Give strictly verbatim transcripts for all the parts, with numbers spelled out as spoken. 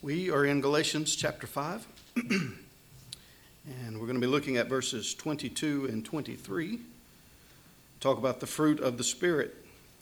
We are in Galatians chapter five, and we're going to be looking at verses twenty-two and twenty-three. Talk about the fruit of the Spirit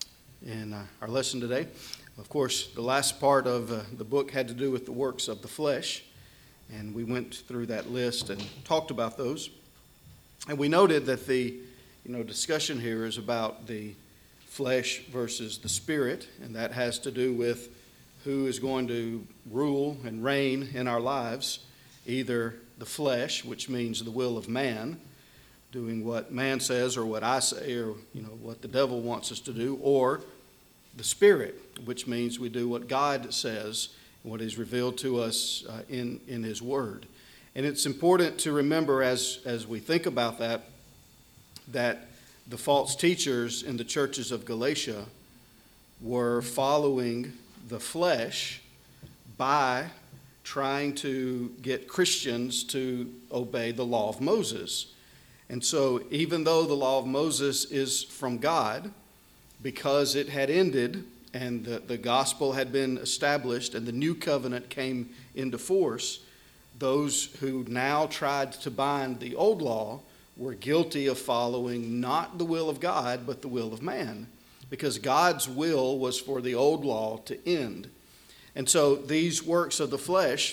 in uh, our lesson today. Of course, the last part of uh, the book had to do with the works of the flesh, and we went through that list and talked about those. And we noted that the you know discussion here is about the flesh versus the Spirit, and that has to do with who is going to rule and reign in our lives, either the flesh, which means the will of man, doing what man says or what I say or you know what the devil wants us to do, or the Spirit, which means we do what God says, what is revealed to us uh, in, in His Word. And it's important to remember as, as we think about that, that the false teachers in the churches of Galatia were following the flesh by trying to get Christians to obey the law of Moses. And so even though the law of Moses is from God, because it had ended and the, the gospel had been established and the new covenant came into force, those who now tried to bind the old law were guilty of following not the will of God, but the will of man, because God's will was for the old law to end. And so these works of the flesh,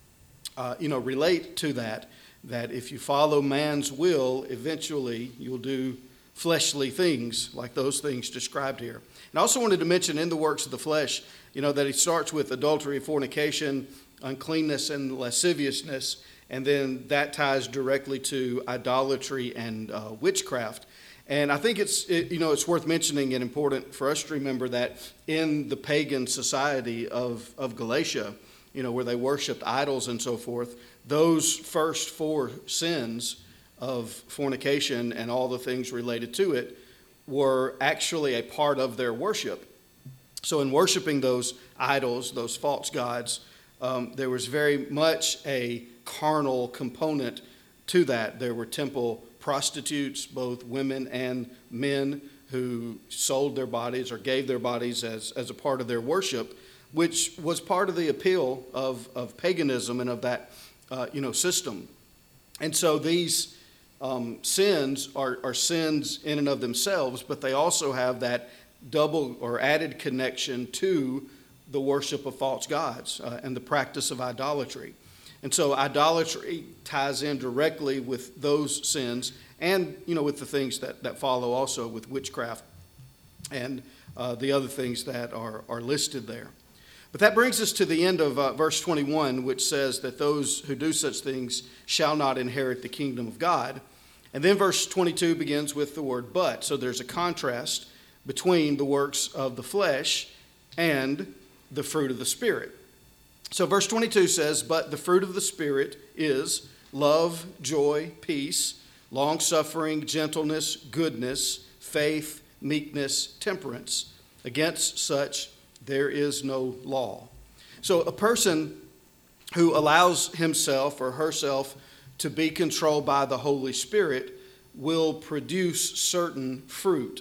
uh, you know, relate to that, that if you follow man's will, eventually you'll do fleshly things like those things described here. And I also wanted to mention in the works of the flesh, you know, that he starts with adultery, fornication, uncleanness, and lasciviousness, and then that ties directly to idolatry and uh, witchcraft. And I think it's it, you know it's worth mentioning and important for us to remember that in the pagan society of, of Galatia, you know, where they worshipped idols and so forth, those first four sins of fornication and all the things related to it were actually a part of their worship. So in worshiping those idols, those false gods, um, there was very much a carnal component to that. There were temple prostitutes, both women and men, who sold their bodies or gave their bodies as, as a part of their worship, which was part of the appeal of, of paganism and of that uh, you know system. And so these um, sins are, are sins in and of themselves, but they also have that double or added connection to the worship of false gods uh, and the practice of idolatry. And so idolatry ties in directly with those sins and, you know, with the things that, that follow also with witchcraft and uh, the other things that are, are listed there. But that brings us to the end of uh, verse twenty-one, which says that those who do such things shall not inherit the kingdom of God. And then verse twenty-two begins with the word but. So there's a contrast between the works of the flesh and the fruit of the Spirit. So verse twenty-two says, but the fruit of the Spirit is love, joy, peace, long-suffering, gentleness, goodness, faith, meekness, temperance. Against such there is no law. So a person who allows himself or herself to be controlled by the Holy Spirit will produce certain fruit.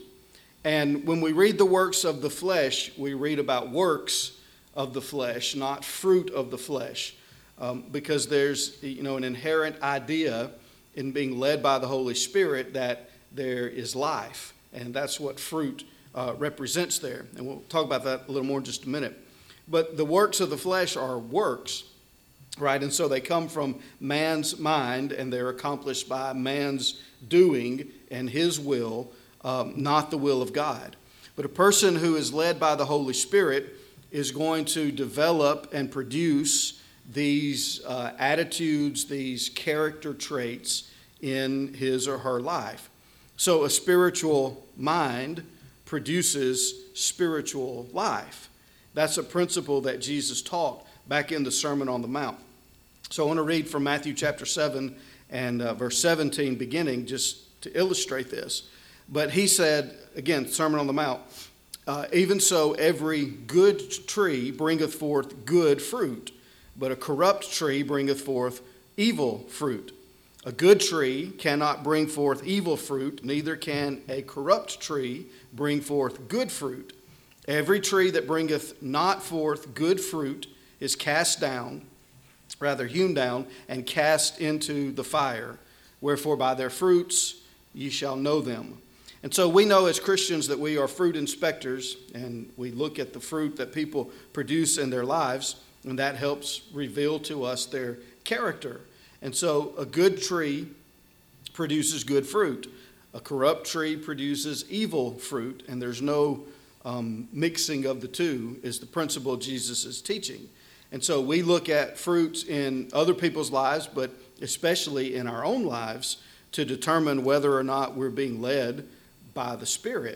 And when we read the works of the flesh, we read about works of the flesh, not fruit of the flesh, um, because there's you know an inherent idea in being led by the Holy Spirit that there is life, and that's what fruit uh, represents there. And we'll talk about that a little more in just a minute. But the works of the flesh are works, right? And so they come from man's mind, and they're accomplished by man's doing and his will, um, not the will of God. But a person who is led by the Holy Spirit is going to develop and produce these uh, attitudes, these character traits in his or her life. So a spiritual mind produces spiritual life. That's a principle that Jesus taught back in the Sermon on the Mount. So I want to read from Matthew chapter seven and uh, verse seventeen beginning just to illustrate this. But he said, again, Sermon on the Mount, Uh, even so, every good tree bringeth forth good fruit, but a corrupt tree bringeth forth evil fruit. A good tree cannot bring forth evil fruit, neither can a corrupt tree bring forth good fruit. Every tree that bringeth not forth good fruit is cast down, rather hewn down, and cast into the fire. Wherefore by their fruits ye shall know them. And so we know as Christians that we are fruit inspectors, and we look at the fruit that people produce in their lives, and that helps reveal to us their character. And so a good tree produces good fruit. A corrupt tree produces evil fruit, and there's no um, mixing of the two is the principle Jesus is teaching. And so we look at fruits in other people's lives, but especially in our own lives, to determine whether or not we're being led by the Spirit.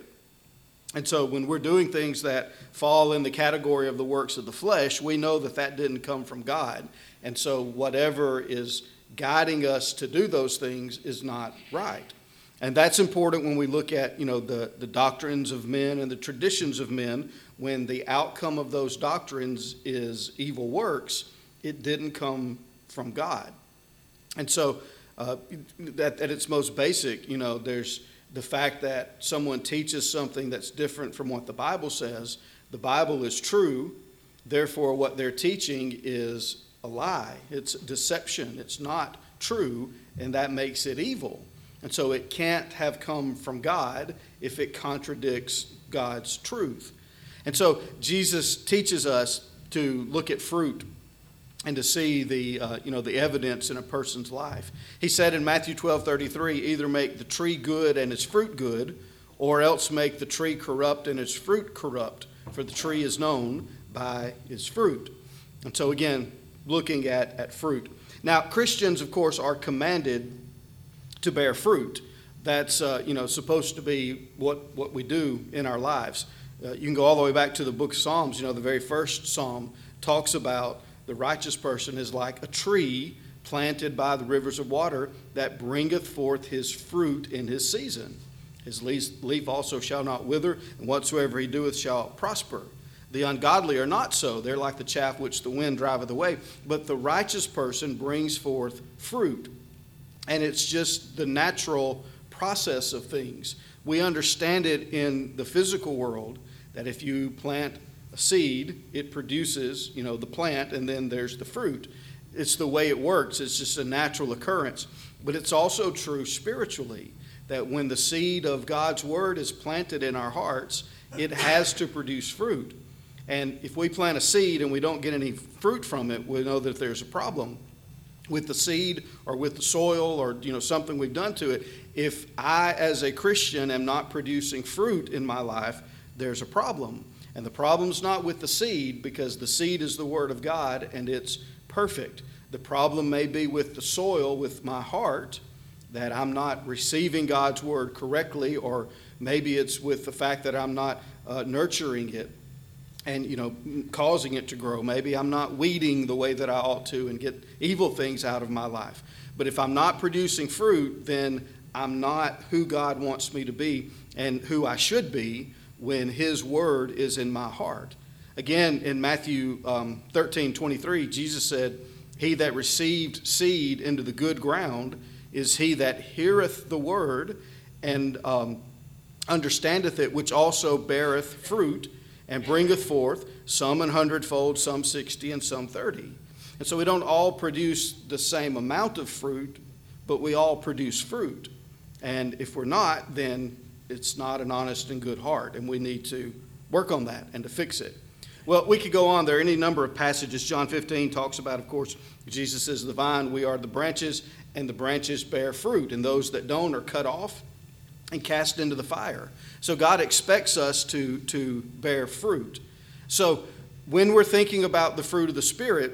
And so when we're doing things that fall in the category of the works of the flesh, we know that that didn't come from God. And so whatever is guiding us to do those things is not right. And that's important when we look at, you know, the, the doctrines of men and the traditions of men. When the outcome of those doctrines is evil works, it didn't come from God. And so uh, at, at its most basic, you know, there's the fact that someone teaches something that's different from what the Bible says. The Bible is true. Therefore, what they're teaching is a lie. It's deception. It's not true, and that makes it evil. And so it can't have come from God if it contradicts God's truth. And so Jesus teaches us to look at fruit and to see the, uh, you know, the evidence in a person's life. He said in Matthew twelve thirty-three, either make the tree good and its fruit good, or else make the tree corrupt and its fruit corrupt, for the tree is known by its fruit. And so again, looking at, at fruit. Now, Christians, of course, are commanded to bear fruit. That's, uh, you know, supposed to be what, what we do in our lives. Uh, you can go all the way back to the book of Psalms. You know, the very first Psalm talks about the righteous person is like a tree planted by the rivers of water that bringeth forth his fruit in his season. His leaf also shall not wither, and whatsoever he doeth shall prosper. The ungodly are not so. They're like the chaff which the wind driveth away. But the righteous person brings forth fruit. And it's just the natural process of things. We understand it in the physical world that if you plant a seed, it produces, you know, the plant, and then there's the fruit. It's the way it works. It's just a natural occurrence. But it's also true spiritually, that when the seed of God's word is planted in our hearts, it has to produce fruit. And if we plant a seed and we don't get any fruit from it, we know that there's a problem with the seed or with the soil or, you know, something we've done to it. If I, as a Christian, am not producing fruit in my life, there's a problem. And the problem's not with the seed, because the seed is the word of God and it's perfect. The problem may be with the soil, with my heart, that I'm not receiving God's word correctly, or maybe it's with the fact that I'm not uh, nurturing it and, you know, causing it to grow. Maybe I'm not weeding the way that I ought to and get evil things out of my life. But if I'm not producing fruit, then I'm not who God wants me to be and who I should be when his word is in my heart. Again, in Matthew um, thirteen twenty-three, Jesus said, he that received seed into the good ground is he that heareth the word and um, understandeth it, which also beareth fruit, and bringeth forth some an hundredfold, some sixty, and some thirty. And so we don't all produce the same amount of fruit, but we all produce fruit. And if we're not, then it's not an honest and good heart, and we need to work on that and to fix it. Well, we could go on. There are any number of passages. John fifteen talks about, of course, Jesus is the vine, we are the branches, and the branches bear fruit, and those that don't are cut off and cast into the fire. So God expects us to, to bear fruit. So when we're thinking about the fruit of the Spirit,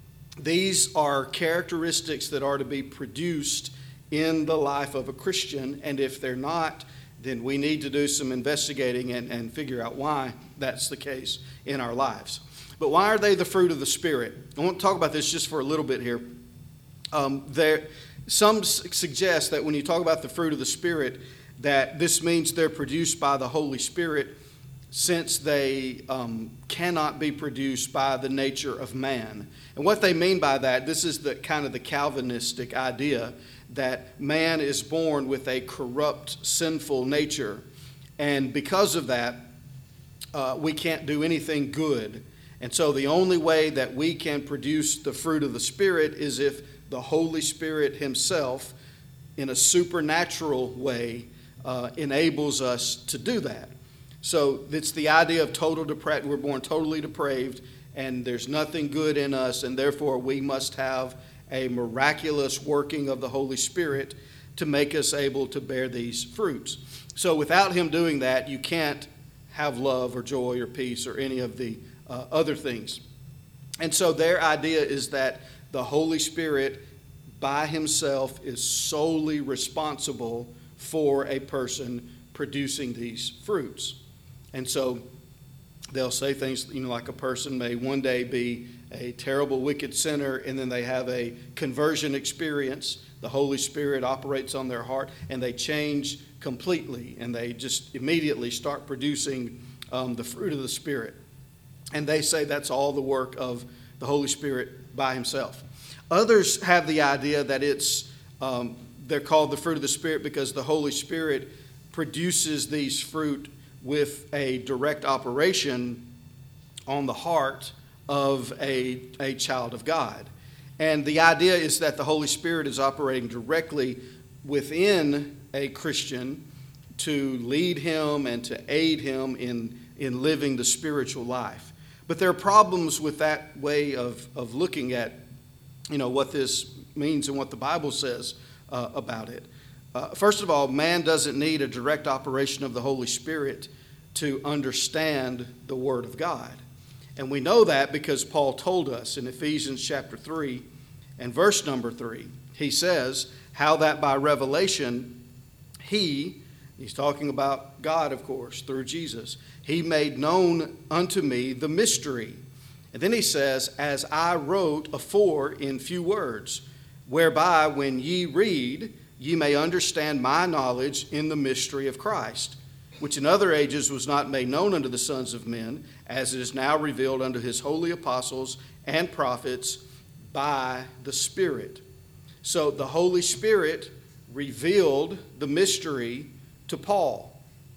these are characteristics that are to be produced in the life of a Christian, and if they're not, then we need to do some investigating and, and figure out why that's the case in our lives. But why are they the fruit of the Spirit? I want to talk about this just for a little bit here. Um, there, some suggest that when you talk about the fruit of the Spirit, that this means they're produced by the Holy Spirit, since they um, cannot be produced by the nature of man. And what they mean by that, this is the kind of the Calvinistic idea, that man is born with a corrupt, sinful nature. And because of that, uh, we can't do anything good. And so the only way that we can produce the fruit of the Spirit is if the Holy Spirit himself, in a supernatural way, uh, enables us to do that. So it's the idea of total depravity. We're born totally depraved, and there's nothing good in us, and therefore we must have a miraculous working of the Holy Spirit to make us able to bear these fruits. So without him doing that, you can't have love or joy or peace or any of the uh, other things. And so their idea is that the Holy Spirit by himself is solely responsible for a person producing these fruits. And so they'll say things, you know, like a person may one day be a terrible, wicked sinner, and then they have a conversion experience. The Holy Spirit operates on their heart, and they change completely, and they just immediately start producing um, the fruit of the Spirit. And they say that's all the work of the Holy Spirit by himself. Others have the idea that it's um, they're called the fruit of the Spirit because the Holy Spirit produces these fruit with a direct operation on the heart of a, a child of God. And the idea is that the Holy Spirit is operating directly within a Christian to lead him and to aid him in, in living the spiritual life. But there are problems with that way of, of looking at, you know, what this means and what the Bible says uh, about it. Uh, first of all, man doesn't need a direct operation of the Holy Spirit to understand the Word of God. And we know that because Paul told us in Ephesians chapter three and verse number three. He says, how that by revelation he, he's talking about God, of course, through Jesus, he made known unto me the mystery. And then he says, as I wrote afore in few words, whereby when ye read, ye may understand my knowledge in the mystery of Christ, which in other ages was not made known unto the sons of men, as it is now revealed unto his holy apostles and prophets by the Spirit. So the Holy Spirit revealed the mystery to Paul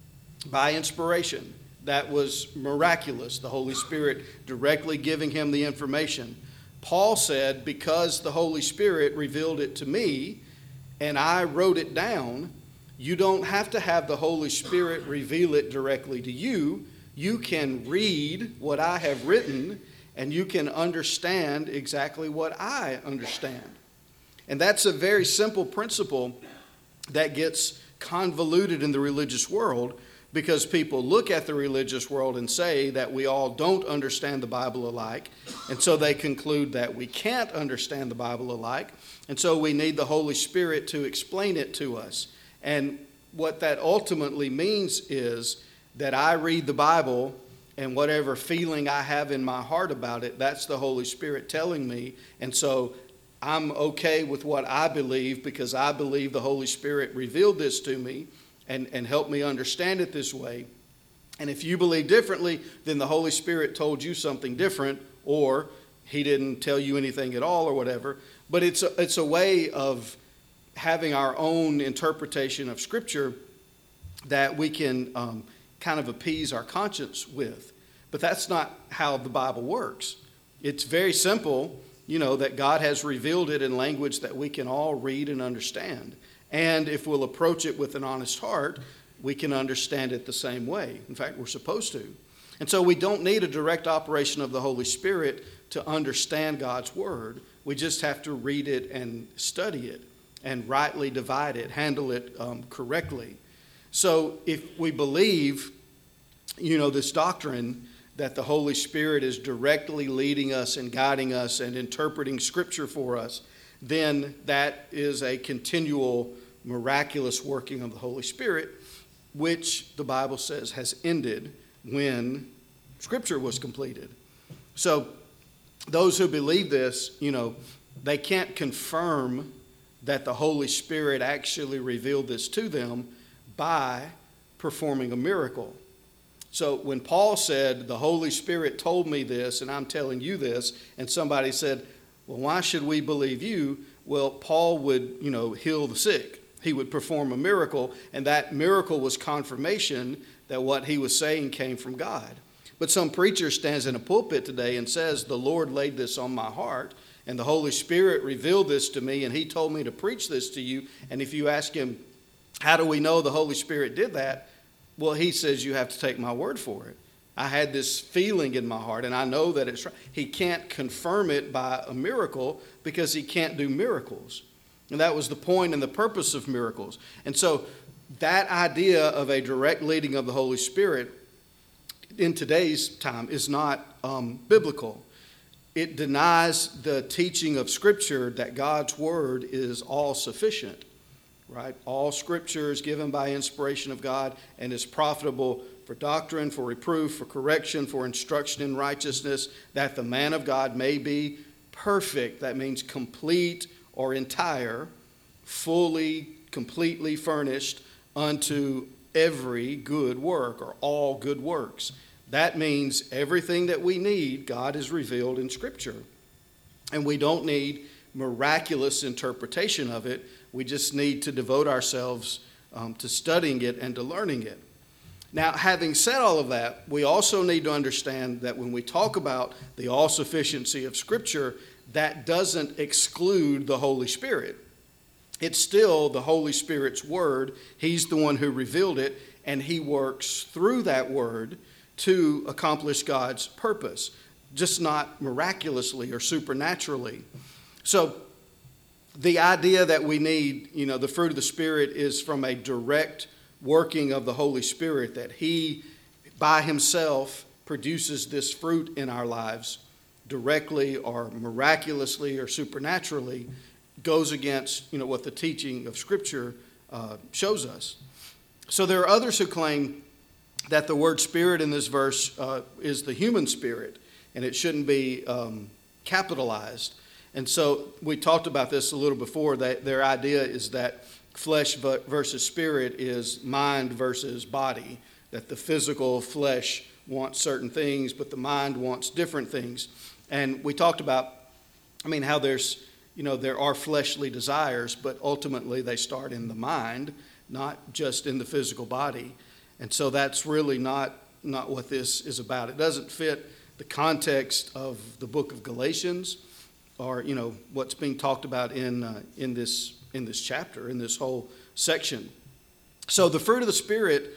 by inspiration. That was miraculous, the Holy Spirit directly giving him the information. Paul said, because the Holy Spirit revealed it to me and I wrote it down, you don't have to have the Holy Spirit reveal it directly to you. You can read what I have written and you can understand exactly what I understand. And that's a very simple principle that gets convoluted in the religious world, because people look at the religious world and say that we all don't understand the Bible alike, and so they conclude that we can't understand the Bible alike, and so we need the Holy Spirit to explain it to us. And what that ultimately means is that I read the Bible, and whatever feeling I have in my heart about it, that's the Holy Spirit telling me, and so I'm okay with what I believe because I believe the Holy Spirit revealed this to me and, and helped me understand it this way. And if you believe differently, then the Holy Spirit told you something different, or he didn't tell you anything at all or whatever. But it's a, it's a way of having our own interpretation of Scripture that we can um, kind of appease our conscience with. But that's not how the Bible works. It's very simple. You know, that God has revealed it in language that we can all read and understand. And if we'll approach it with an honest heart, we can understand it the same way. In fact, we're supposed to. And so we don't need a direct operation of the Holy Spirit to understand God's Word. We just have to read it and study it and rightly divide it, handle it um, correctly. So if we believe, you know, this doctrine that the Holy Spirit is directly leading us and guiding us and interpreting Scripture for us, then that is a continual miraculous working of the Holy Spirit, which the Bible says has ended when Scripture was completed. So those who believe this, you know, they can't confirm that the Holy Spirit actually revealed this to them by performing a miracle. So when Paul said, the Holy Spirit told me this and I'm telling you this, and somebody said, well, why should we believe you? Well, Paul would, you know, heal the sick. He would perform a miracle, and that miracle was confirmation that what he was saying came from God. But some preacher stands in a pulpit today and says, the Lord laid this on my heart, and the Holy Spirit revealed this to me, and he told me to preach this to you. And if you ask him, how do we know the Holy Spirit did that? Well, he says, you have to take my word for it. I had this feeling in my heart, and I know that it's right. He can't confirm it by a miracle because he can't do miracles. And that was the point and the purpose of miracles. And so that idea of a direct leading of the Holy Spirit in today's time is not um, biblical. It denies the teaching of Scripture that God's Word is all sufficient, right? All Scripture is given by inspiration of God and is profitable for doctrine, for reproof, for correction, for instruction in righteousness, that the man of God may be perfect. That means complete or entire, fully, completely furnished unto every good work, or all good works. That means everything that we need, God has revealed in Scripture. And we don't need miraculous interpretation of it. We just need to devote ourselves um, to studying it and to learning it. Now, having said all of that, we also need to understand that when we talk about the all-sufficiency of Scripture, that doesn't exclude the Holy Spirit. It's still the Holy Spirit's Word. He's the one who revealed it, and he works through that Word to accomplish God's purpose, just not miraculously or supernaturally. So the idea that we need, you know, the fruit of the Spirit is from a direct working of the Holy Spirit, that he by himself produces this fruit in our lives directly or miraculously or supernaturally, goes against, you know, what the teaching of Scripture uh, shows us. So there are others who claim that the word spirit in this verse uh, is the human spirit, and it shouldn't be um, capitalized. And so we talked about this a little before, that their idea is that flesh versus spirit is mind versus body, that the physical flesh wants certain things, but the mind wants different things. And we talked about, I mean, how there's, you know, there are fleshly desires, but ultimately they start in the mind, not just in the physical body. And so that's really not, not what this is about. It doesn't fit the context of the book of Galatians, or, you know, what's being talked about in uh, in this in this chapter, in this whole section. So the fruit of the Spirit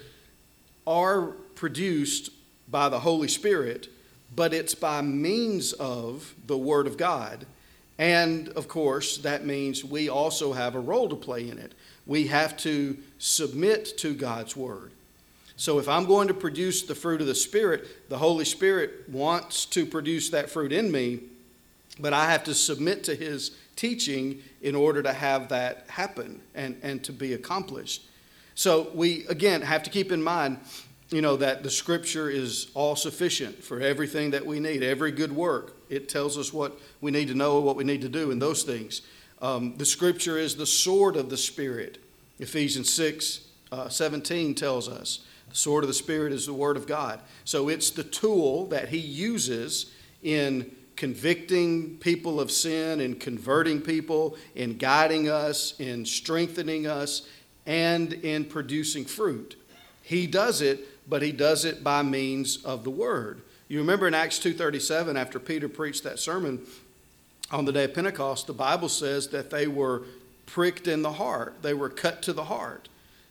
are produced by the Holy Spirit, but it's by means of the Word of God. And, of course, that means we also have a role to play in it. We have to submit to God's Word. So if I'm going to produce the fruit of the Spirit, the Holy Spirit wants to produce that fruit in me, but I have to submit to His teaching in order to have that happen and, and to be accomplished. So we, again, have to keep in mind, you know, that the Scripture is all sufficient for everything that we need, every good work. It tells us what we need to know, what we need to do in those things. Um, the Scripture is the sword of the Spirit. Ephesians six uh, seventeen tells us the sword of the Spirit is the Word of God. So it's the tool that He uses in convicting people of sin, in converting people, in guiding us, in strengthening us, and in producing fruit. He does it, but He does it by means of the Word. You remember in Acts two thirty-seven, after Peter preached that sermon on the day of Pentecost, the Bible says that they were pricked in the heart. They were cut to the heart.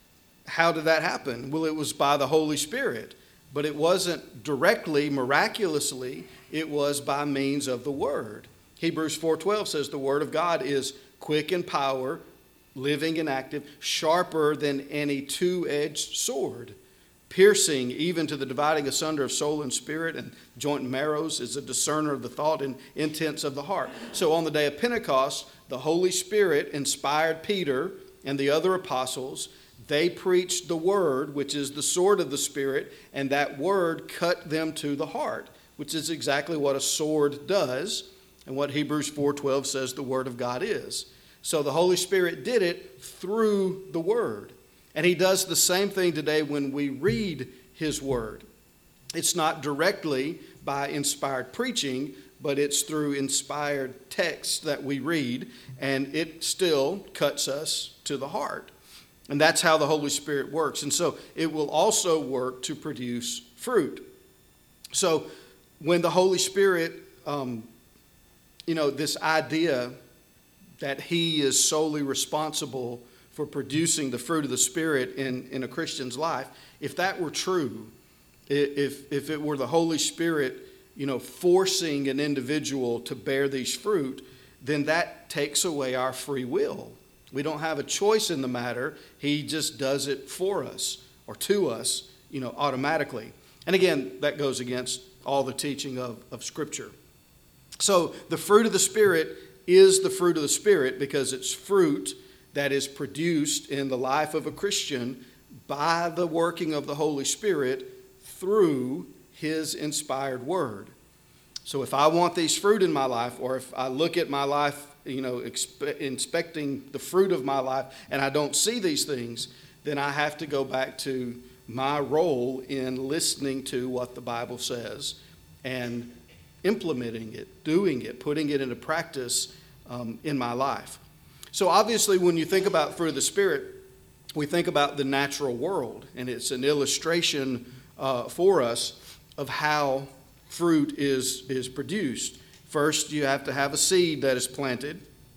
How did that happen? Well, it was by the Holy Spirit, but it wasn't directly, miraculously. It was by means of the Word. Hebrews four twelve says the Word of God is quick in power, living and active, sharper than any two-edged sword, piercing even to the dividing asunder of soul and spirit and joint and marrows, is a discerner of the thought and intents of the heart. So on the day of Pentecost, the Holy Spirit inspired Peter and the other apostles. They preached the Word, which is the sword of the Spirit, and that Word cut them to the heart, which is exactly what a sword does and what Hebrews four twelve says the Word of God is. So the Holy Spirit did it through the Word. And He does the same thing today when we read His Word. It's not directly by inspired preaching, but it's through inspired texts that we read, and it still cuts us to the heart. And that's how the Holy Spirit works. And so it will also work to produce fruit. So when the Holy Spirit, um, you know, this idea that he is solely responsible for producing the fruit of the Spirit in, in a Christian's life, if that were true, if, if it were the Holy Spirit, you know, forcing an individual to bear these fruit, then that takes away our free will. We don't have a choice in the matter. He just does it for us or to us, you know, automatically. And again, that goes against all the teaching of, of Scripture. So the fruit of the Spirit is the fruit of the Spirit because it's fruit that is produced in the life of a Christian by the working of the Holy Spirit through his inspired word. So if I want these fruit in my life, or if I look at my life, you know, expe- inspecting the fruit of my life, and I don't see these things, then I have to go back to my role in listening to what the Bible says and implementing it, doing it, putting it into practice um, in my life. So obviously when you think about fruit of the Spirit, we think about the natural world, and it's an illustration uh, for us of how fruit is, is produced. First, you have to have a seed that is planted.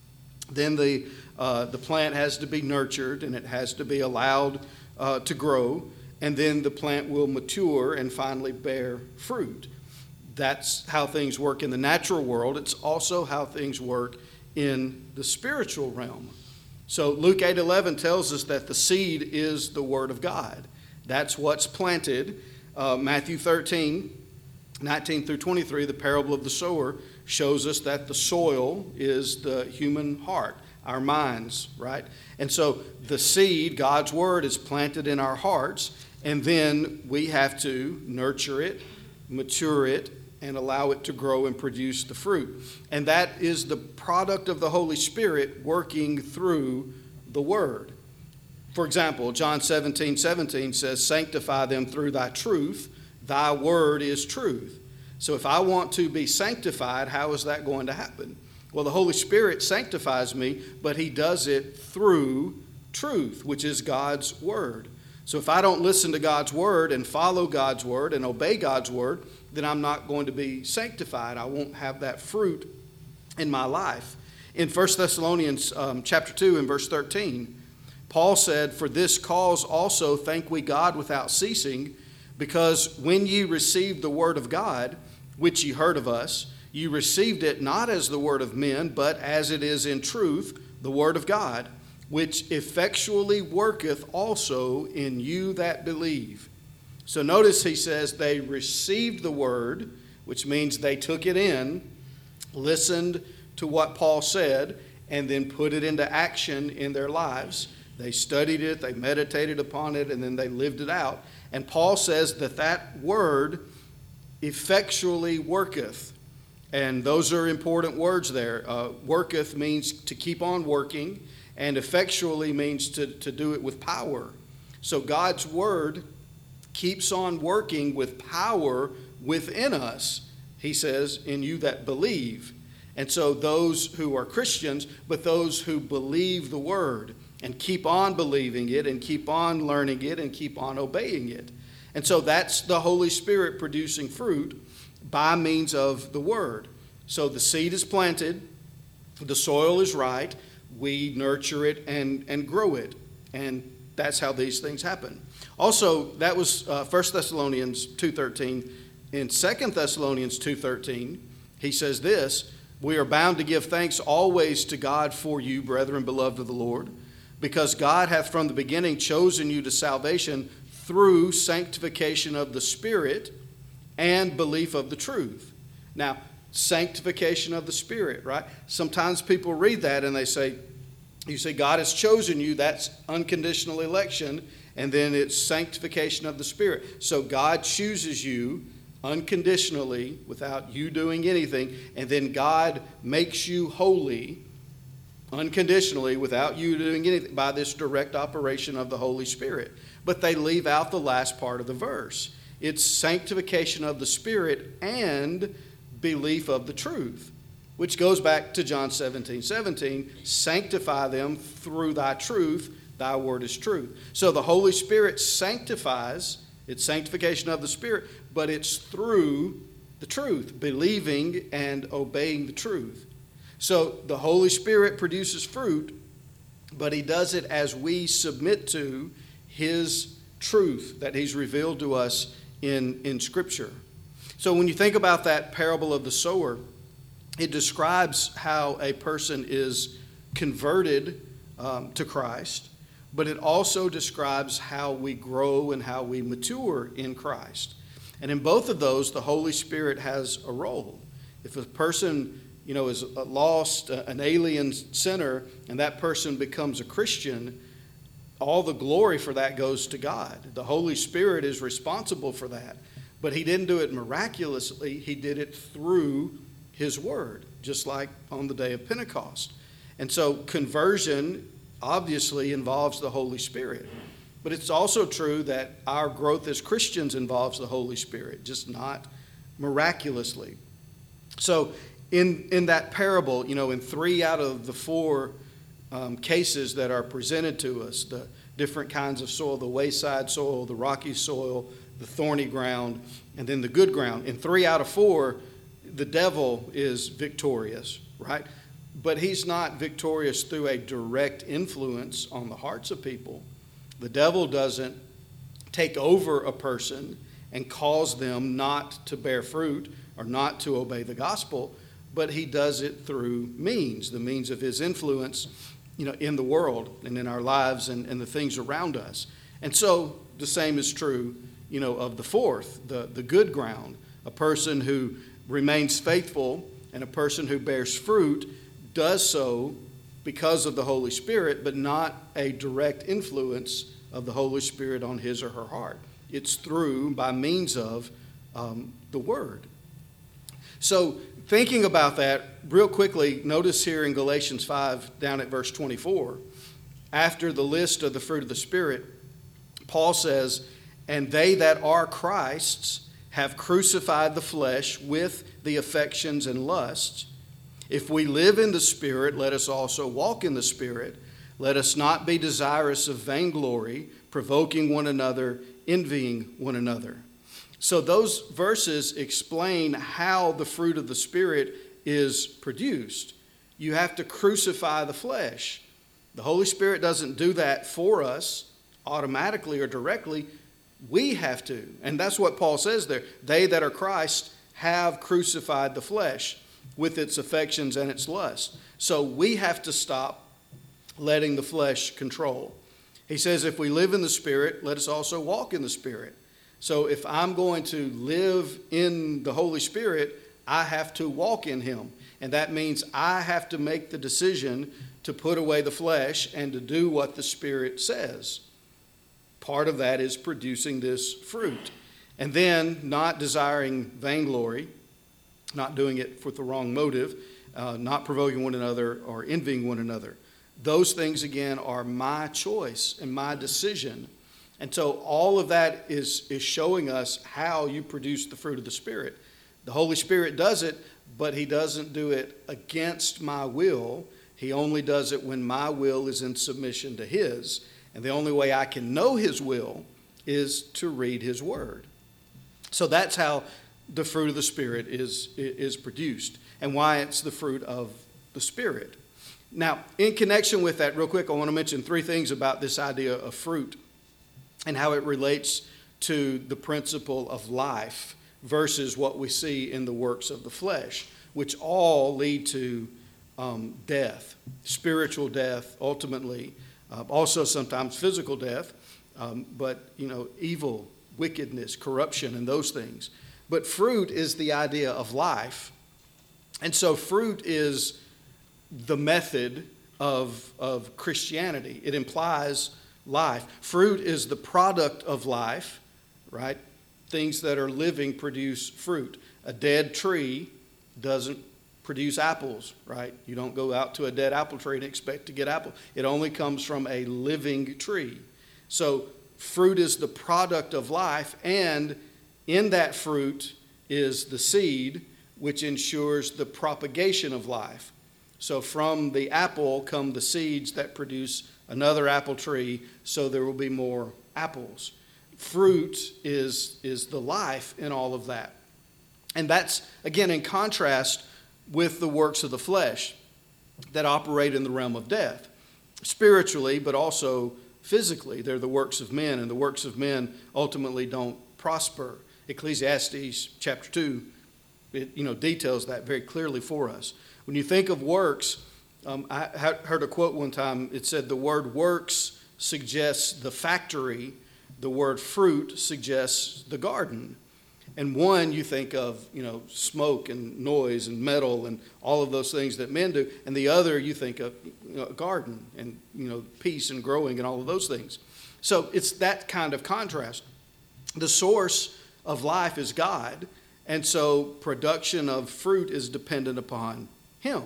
Then the, uh, the plant has to be nurtured, and it has to be allowed uh, to grow. And then the plant will mature and finally bear fruit. That's how things work in the natural world. It's also how things work in the spiritual realm. So Luke eight eleven tells us that the seed is the word of God. That's what's planted. Uh, Matthew thirteen, nineteen through twenty-three, the parable of the sower, shows us that the soil is the human heart, our minds, right? And so the seed, God's word, is planted in our hearts, and then we have to nurture it, mature it, and allow it to grow and produce the fruit. And that is the product of the Holy Spirit working through the word. For example, John seventeen seventeen says, "Sanctify them through thy truth. Thy word is truth." So if I want to be sanctified, how is that going to happen? Well, the Holy Spirit sanctifies me, but he does it through truth, which is God's word. So if I don't listen to God's word and follow God's word and obey God's word, then I'm not going to be sanctified. I won't have that fruit in my life. In First Thessalonians um, chapter two and verse thirteen, Paul said, "For this cause also thank we God without ceasing, because when ye received the word of God, which ye heard of us, ye received it not as the word of men, but as it is in truth the word of God, which effectually worketh also in you that believe." So notice he says they received the word, which means they took it in, listened to what Paul said, and then put it into action in their lives. They studied it, they meditated upon it, and then they lived it out. And Paul says that that word effectually worketh. And those are important words there. Uh, worketh means to keep on working, and effectually means to, to do it with power. So God's word keeps on working with power within us, he says, in you that believe. And so those who are Christians, but those who believe the word and keep on believing it and keep on learning it and keep on obeying it. And so that's the Holy Spirit producing fruit by means of the word. So the seed is planted, the soil is right, we nurture it and, and grow it. And that's how these things happen. Also, that was uh, First Thessalonians two thirteen. In Second Thessalonians two thirteen, he says this, "We are bound to give thanks always to God for you, brethren, beloved of the Lord, because God hath from the beginning chosen you to salvation through sanctification of the Spirit and belief of the truth." Now, sanctification of the Spirit, right? Sometimes people read that and they say, you say God has chosen you, that's unconditional election, and then it's sanctification of the Spirit. So God chooses you unconditionally without you doing anything, and then God makes you holy unconditionally without you doing anything by this direct operation of the Holy Spirit. But they leave out the last part of the verse. It's sanctification of the Spirit and belief of the truth, which goes back to John seventeen seventeen, "Sanctify them through thy truth, thy word is truth." So the Holy Spirit sanctifies It's sanctification of the Spirit, but it's through the truth, believing and obeying the truth. So the Holy Spirit produces fruit, but he does it as we submit to his truth that he's revealed to us in, in Scripture. So when you think about that parable of the sower, it describes how a person is converted um, to Christ, but it also describes how we grow and how we mature in Christ. And in both of those, the Holy Spirit has a role. If a person, you know, is a lost, uh, an alien sinner, and that person becomes a Christian, all the glory for that goes to God. The Holy Spirit is responsible for that. But he didn't do it miraculously. He did it through his word, just like on the day of Pentecost. And so conversion obviously involves the Holy Spirit. But it's also true that our growth as Christians involves the Holy Spirit, just not miraculously. So in, in that parable, you know, in three out of the four um, cases that are presented to us, the different kinds of soil, the wayside soil, the rocky soil, the thorny ground, and then the good ground. In three out of four, the devil is victorious, right? But he's not victorious through a direct influence on the hearts of people. The devil doesn't take over a person and cause them not to bear fruit or not to obey the gospel, but he does it through means, the means of his influence, you know, in the world and in our lives and, and the things around us. And so the same is true, you know, of the fourth, the, the good ground, a person who remains faithful and a person who bears fruit does so because of the Holy Spirit, but not a direct influence of the Holy Spirit on his or her heart. It's through, by means of, um, the Word. So thinking about that, real quickly, notice here in Galatians five, down at verse twenty-four, after the list of the fruit of the Spirit, Paul says, "And they that are Christ's have crucified the flesh with the affections and lusts. If we live in the Spirit, let us also walk in the Spirit. Let us not be desirous of vainglory, provoking one another, envying one another." So those verses explain how the fruit of the Spirit is produced. You have to crucify the flesh. The Holy Spirit doesn't do that for us automatically or directly. We have to. And that's what Paul says there. They that are Christ have crucified the flesh with its affections and its lusts. So we have to stop letting the flesh control. He says, if we live in the Spirit, let us also walk in the Spirit. So if I'm going to live in the Holy Spirit, I have to walk in him. And that means I have to make the decision to put away the flesh and to do what the Spirit says. Part of that is producing this fruit. And then not desiring vainglory, not doing it with the wrong motive, uh, not provoking one another or envying one another. Those things, again, are my choice and my decision. And so all of that is, is showing us how you produce the fruit of the Spirit. The Holy Spirit does it, but he doesn't do it against my will. He only does it when my will is in submission to his. And the only way I can know his will is to read his word. So that's how the fruit of the Spirit is, is produced and why it's the fruit of the Spirit. Now, in connection with that, real quick, I want to mention three things about this idea of fruit and how it relates to the principle of life versus what we see in the works of the flesh, which all lead to um, death, spiritual death, ultimately, uh, also sometimes physical death, um, but, you know, evil, wickedness, corruption, and those things. But fruit is the idea of life. And so fruit is the method of, of Christianity. It implies life. Fruit is the product of life, right? Things that are living produce fruit. A dead tree doesn't produce apples, right? You don't go out to a dead apple tree and expect to get apples. It only comes from a living tree. So fruit is the product of life, and in that fruit is the seed, which ensures the propagation of life. So from the apple come the seeds that produce another apple tree, so there will be more apples. fruit is, is the life in all of that. And that's, again, in contrast with the works of the flesh that operate in the realm of death, spiritually, but also physically. They're the works of men, and the works of men ultimately don't prosper. Ecclesiastes chapter two, it, you know, details that very clearly for us. When you think of works, um, I heard a quote one time. It said the word works suggests the factory, the word fruit suggests the garden. And one, you think of, you know, smoke and noise and metal and all of those things that men do. And the other, you think of, you know, a garden and, you know, peace and growing and all of those things. So it's that kind of contrast. The source of life is God. And so production of fruit is dependent upon him.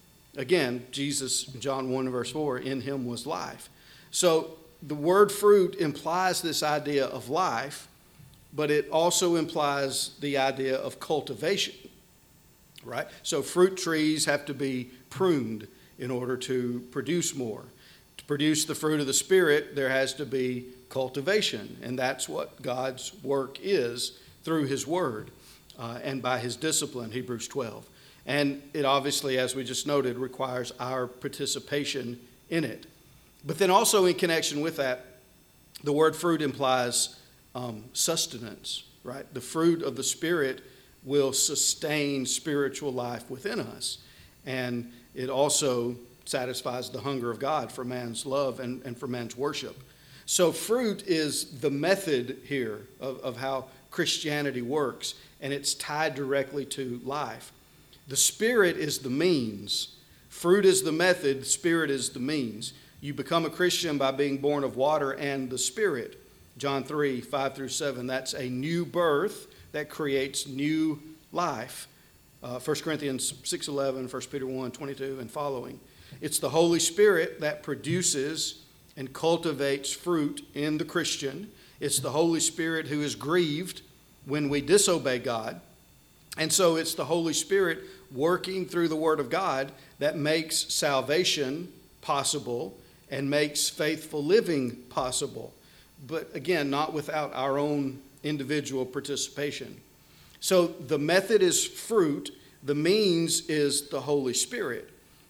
Again, Jesus, John one verse four, in him was life. So the word fruit implies this idea of life, but it also implies the idea of cultivation, right? So fruit trees have to be pruned in order to produce more. To produce the fruit of the Spirit, there has to be cultivation, and that's what God's work is through his word uh, and by his discipline, Hebrews twelve. And it obviously, as we just noted, requires our participation in it. But then also in connection with that, the word fruit implies Um, sustenance, right? The fruit of the Spirit will sustain spiritual life within us. And it also satisfies the hunger of God for man's love and, and for man's worship. So fruit is the method here of, of how Christianity works, and it's tied directly to life. The Spirit is the means. Fruit is the method. The Spirit is the means. You become a Christian by being born of water and the Spirit. John three, five through seven, that's a new birth that creates new life. Uh, First Corinthians six eleven, First Peter one twenty-two, and following. It's the Holy Spirit that produces and cultivates fruit in the Christian. It's the Holy Spirit who is grieved when we disobey God. And so it's the Holy Spirit working through the Word of God that makes salvation possible and makes faithful living possible. But again, not without our own individual participation. So the method is fruit. The means is the Holy Spirit.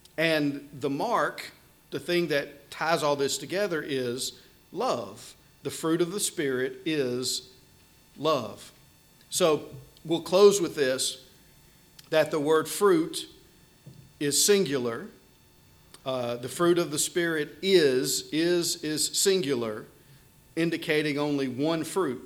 And the mark, the thing that ties all this together, is love. The fruit of the Spirit is love. So we'll close with this, that the word fruit is singular. Uh, the fruit of the Spirit is, is, is singular, indicating only one fruit.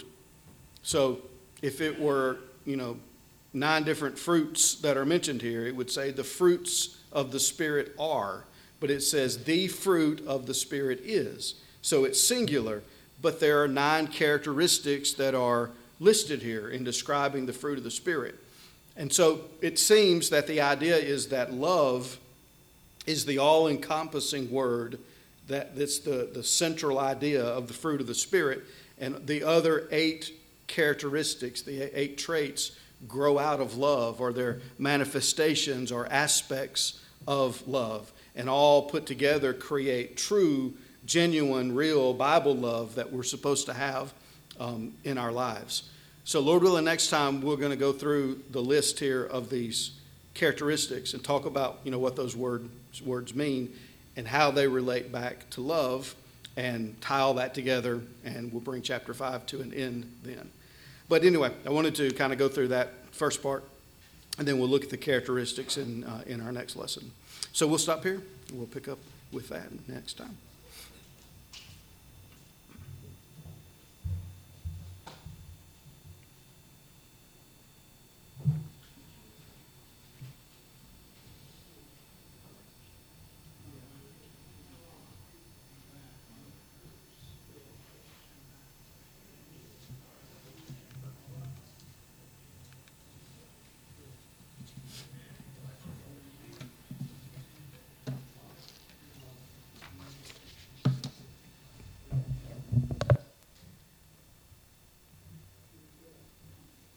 So if it were, you know, nine different fruits that are mentioned here, it would say the fruits of the Spirit are, but it says the fruit of the Spirit is. So it's singular, but there are nine characteristics that are listed here in describing the fruit of the Spirit. And so it seems that the idea is that love is the all-encompassing word. That that's the, the central idea of the fruit of the Spirit. And the other eight characteristics, the eight traits, grow out of love, or they're manifestations or aspects of love. And all put together create true, genuine, real Bible love that we're supposed to have um, in our lives. So Lord willing, next time we're going to go through the list here of these characteristics and talk about, you know, what those word, words mean and how they relate back to love, and tie all that together, and we'll bring chapter five to an end then. But anyway, I wanted to kind of go through that first part, and then we'll look at the characteristics in, uh, in our next lesson. So we'll stop here, and we'll pick up with that next time.